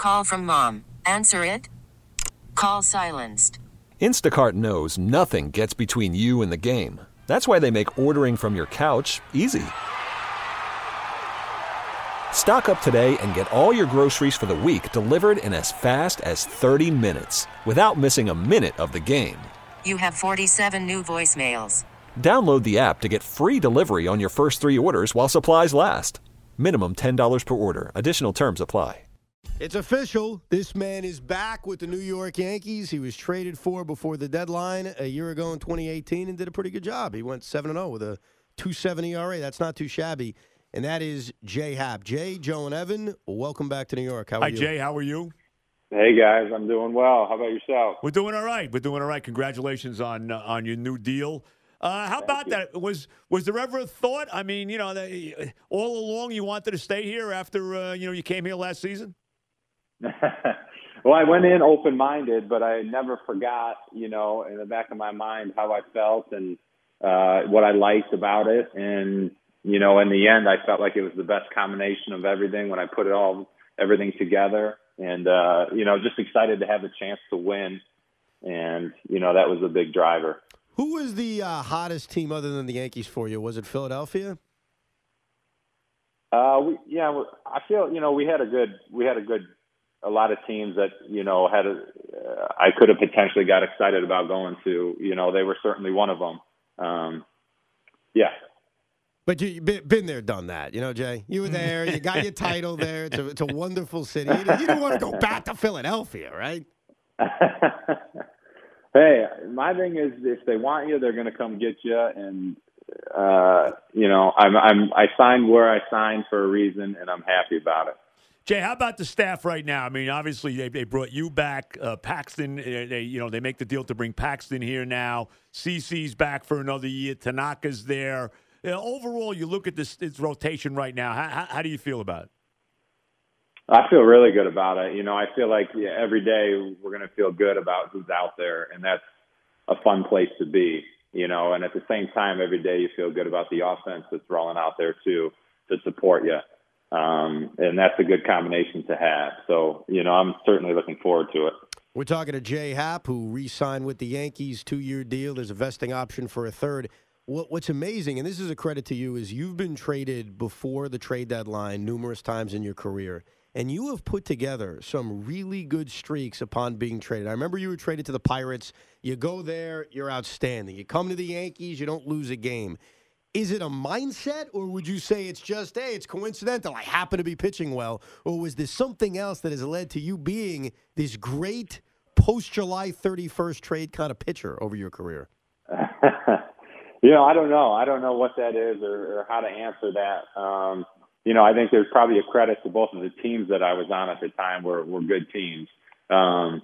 Call from mom. Answer it. Call silenced. Instacart knows nothing gets between you and the game. That's why they make ordering from your couch easy. Stock up today and get all your groceries for the week delivered in as fast as 30 minutes without missing a minute of the game. You have 47 new voicemails. Download the app to get free delivery on your first 3 orders while supplies last. Minimum $10 per order. Additional terms apply. It's official. This man is back with the New York Yankees. He was traded for before the deadline a year ago in 2018 and did a pretty good job. He went 7-0 with a 2.70 ERA. That's not too shabby. And that is Jay Happ. Jay, Joe, and Evan, welcome back to New York. How are you? Hi, Jay. How are you? Hey, guys. I'm doing well. How about yourself? We're doing all right. Congratulations on your new deal. How about that? Was there ever a thought? I mean, all along you wanted to stay here after you came here last season? Well, I went in open-minded, but I never forgot, in the back of my mind how I felt and what I liked about it. And, in the end, I felt like it was the best combination of everything when I put everything together. And, just excited to have the chance to win. And, that was a big driver. Who was the hottest team other than the Yankees for you? Was it Philadelphia? I feel, we had a lot of teams that, I could have potentially got excited about going to. They were certainly one of them. Yeah. But you've been there, done that, Jay. You were there. You got your title there. It's a wonderful city. You didn't want to go back to Philadelphia, right? Hey, my thing is, if they want you, they're going to come get you. And I signed where I signed for a reason, and I'm happy about it. Jay, how about the staff right now? I mean, obviously they brought you back, Paxton. They make the deal to bring Paxton here now. CeCe's back for another year. Tanaka's there. Overall, you look at this rotation right now. How do you feel about it? I feel really good about it. I feel like every day we're going to feel good about who's out there, and that's a fun place to be. And at the same time, every day you feel good about the offense that's rolling out there too to support you. And that's a good combination to have. So, I'm certainly looking forward to it. We're talking to Jay Happ, who re-signed with the Yankees, 2-year deal. There's a vesting option for a third. What's amazing, and this is a credit to you, is you've been traded before the trade deadline numerous times in your career, and you have put together some really good streaks upon being traded. I remember you were traded to the Pirates. You go there, you're outstanding. You come to the Yankees, you don't lose a game. Is it a mindset, or would you say it's just, hey, it's coincidental, I happen to be pitching well? Or was there something else that has led to you being this great post-July 31st trade kind of pitcher over your career? I don't know. I don't know what that is or how to answer that. I think there's probably a credit to both of the teams that I was on at the time were good teams. But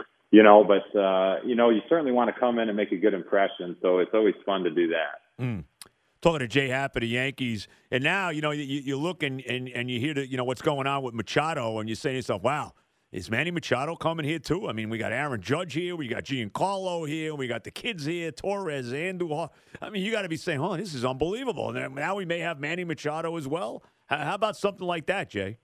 you certainly want to come in and make a good impression. So it's always fun to do that. Talking to Jay Happ of the Yankees, and now you look and you hear what's going on with Machado, and you say to yourself, "Wow, is Manny Machado coming here too?" I mean, we got Aaron Judge here, we got Giancarlo here, we got the kids here, Torres, Andujar. I mean, you got to be saying, "Oh, this is unbelievable." And now we may have Manny Machado as well. How about something like that, Jay?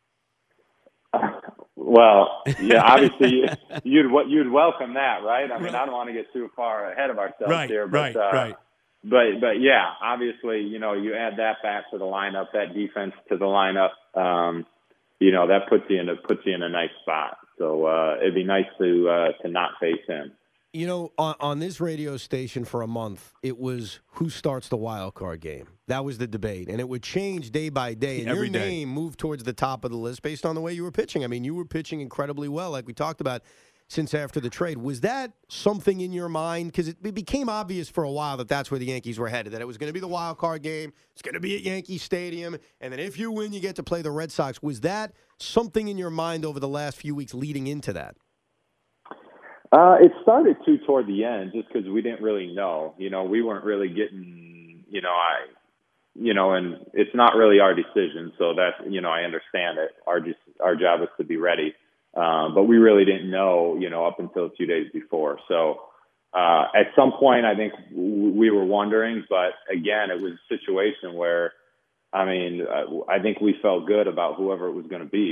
Well, yeah, obviously you'd welcome that, right? I mean, I don't want to get too far ahead of ourselves here, but right. But yeah, obviously, you add that back to the lineup, that defense to the lineup, that puts you in a nice spot. So it'd be nice to not face him. On this radio station for a month, it was who starts the wild card game. That was the debate, and it would change day by day. And your name moved towards the top of the list based on the way you were pitching. I mean, you were pitching incredibly well, like we talked about. Since after the trade, was that something in your mind? Because it became obvious for a while that that's where the Yankees were headed, that it was going to be the wild card game. It's going to be at Yankee Stadium. And then if you win, you get to play the Red Sox. Was that something in your mind over the last few weeks leading into that? It started toward the end just because we didn't really know. We weren't really getting, and it's not really our decision. So that, I understand it. Our job is to be ready. But we really didn't know, up until a few days before. So at some point, I think we were wondering. But again, it was a situation where, I think we felt good about whoever it was going to be.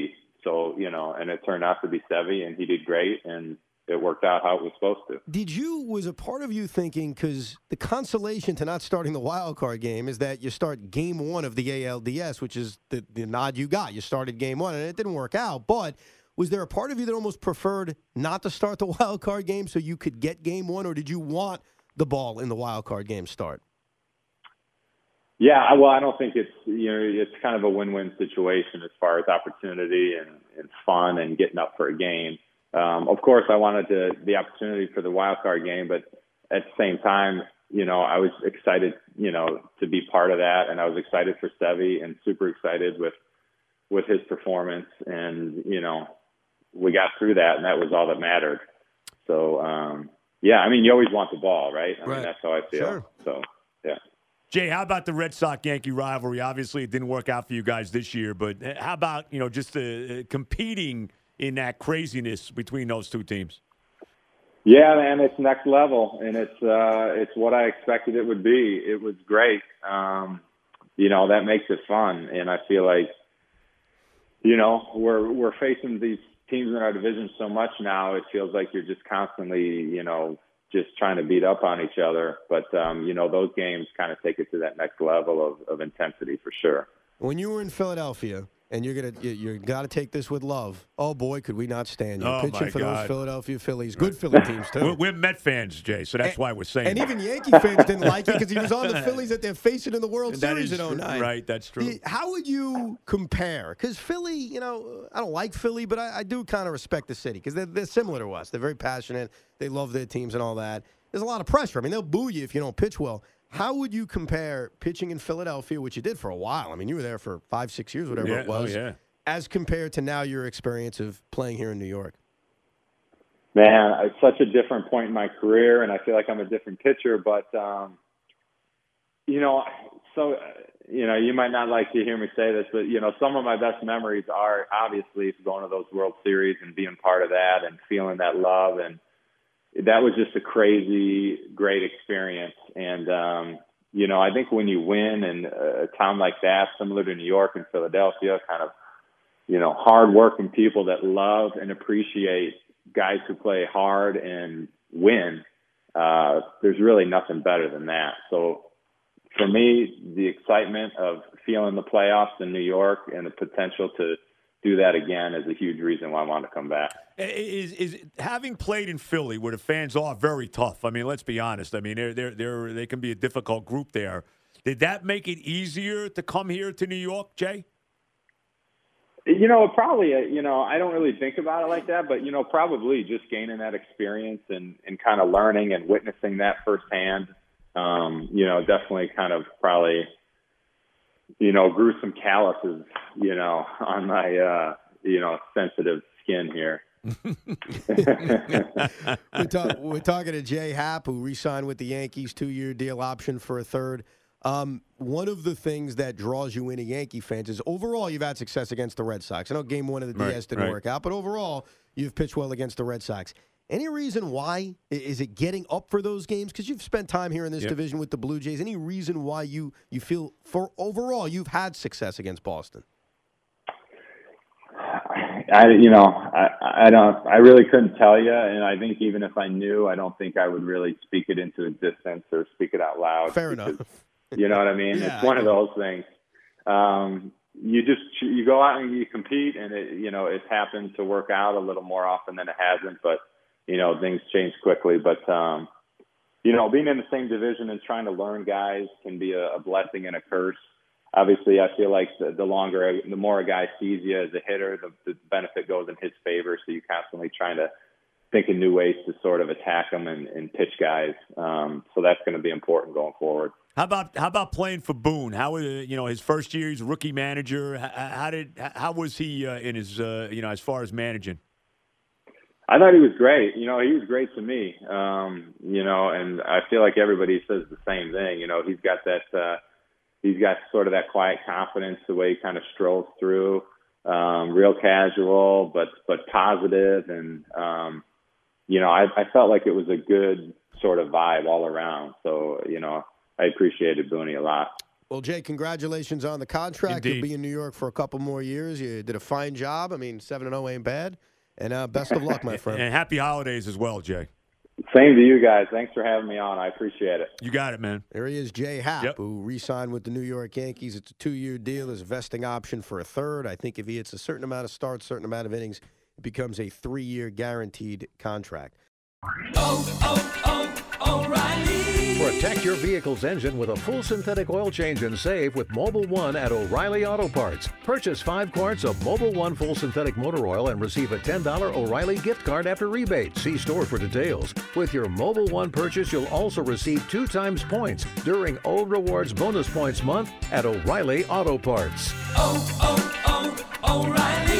So, and it turned out to be Sevy, and he did great, and it worked out how it was supposed to. Was a part of you thinking, because the consolation to not starting the wild card game is that you start game one of the ALDS, which is the nod you got. You started game one, and it didn't work out. But was there a part of you that almost preferred not to start the wild card game so you could get game one, or did you want the ball in the wild card game start? Yeah, well, I don't think it's kind of a win-win situation as far as opportunity and fun and getting up for a game. Of course, I wanted the opportunity for the wild card game, but at the same time, I was excited, to be part of that, and I was excited for Sevy and super excited with his performance, and we got through that, and that was all that mattered. So, yeah, I mean, you always want the ball, right? I mean, that's how I feel. Sure. So, yeah. Jay, how about the Red Sox-Yankee rivalry? Obviously, it didn't work out for you guys this year, but how about, just competing in that craziness between those two teams? Yeah, man, it's next level, and it's what I expected it would be. It was great. That makes it fun, and I feel like, we're facing these teams in our division so much now. It feels like you're just constantly, just trying to beat up on each other. But, those games kind of take it to that next level of intensity for sure. When you were in Philadelphia, and you got to take this with love. Oh boy, could we not stand you pitching for those Philadelphia Phillies? Good Philly teams too. We're Met fans, Jay, so that's why we're saying. And even Yankee fans didn't like it because he was on the Phillies that they're facing in the World Series in 2009. Right, that's true. How would you compare? Because Philly, I don't like Philly, but I do kind of respect the city because they're similar to us. They're very passionate. They love their teams and all that. There's a lot of pressure. I mean, they'll boo you if you don't pitch well. How would you compare pitching in Philadelphia, which you did for a while? I mean, you were there for 5-6 years, whatever it was. As compared to now your experience of playing here in New York? Man, it's such a different point in my career, and I feel like I'm a different pitcher. But, you might not like to hear me say this, but, some of my best memories are obviously going to those World Series and being part of that and feeling that love. And that was just a crazy, great experience. And, I think when you win in a town like that, similar to New York and Philadelphia, kind of, hard-working people that love and appreciate guys who play hard and win, there's really nothing better than that. So for me, the excitement of feeling the playoffs in New York and the potential to do that again is a huge reason why I want to come back. Is having played in Philly, where the fans are very tough. I mean, let's be honest. I mean, they can be a difficult group there. Did that make it easier to come here to New York, Jay? Probably, I don't really think about it like that, but, probably just gaining that experience and kind of learning and witnessing that firsthand, definitely kind of probably, grew some calluses, on my, sensitive skin here. We're talking to Jay Happ, who re-signed with the Yankees, 2-year deal option for a third. One of the things that draws you into Yankee fans is overall you've had success against the Red Sox. I know game one of the DS didn't work out, but overall you've pitched well against the Red Sox. Any reason why? Is it getting up for those games? Because you've spent time here in this division with the Blue Jays. Any reason why you feel for overall you've had success against Boston? I really couldn't tell you, and I think even if I knew, I don't think I would really speak it into existence or speak it out loud. Fair enough. You know what I mean? Yeah, it's one of those things. You go out and you compete, and it's happened to work out a little more often than it hasn't. But things change quickly. But being in the same division and trying to learn guys can be a blessing and a curse. Obviously, I feel like the more a guy sees you as a hitter, the benefit goes in his favor. So you're constantly trying to think of new ways to sort of attack them and pitch guys. So that's going to be important going forward. How about playing for Boone? How his first year, he's a rookie manager. How was he in his as far as managing? I thought he was great. He was great to me. And I feel like everybody says the same thing. He's got that. He's got sort of that quiet confidence, the way he kind of strolls through, real casual, but positive. And, I felt like it was a good sort of vibe all around. So, I appreciated Booney a lot. Well, Jay, congratulations on the contract. Indeed. You'll be in New York for a couple more years. You did a fine job. I mean, 7-0 ain't bad. And best of luck, my friend. And happy holidays as well, Jay. Same to you guys. Thanks for having me on. I appreciate it. You got it, man. There he is, Jay Happ, Yep. who re-signed with the New York Yankees. It's a 2-year deal. There's a vesting option for a third. I think if he hits a certain amount of starts, certain amount of innings, it becomes a 3-year guaranteed contract. O'Reilly. Protect your vehicle's engine with a full synthetic oil change and save with Mobile One at O'Reilly Auto Parts. Purchase 5 quarts of Mobile One full synthetic motor oil and receive a $10 O'Reilly gift card after rebate. See store for details. With your Mobile One purchase, you'll also receive 2 times points during O Rewards Bonus Points Month at O'Reilly Auto Parts. O'Reilly.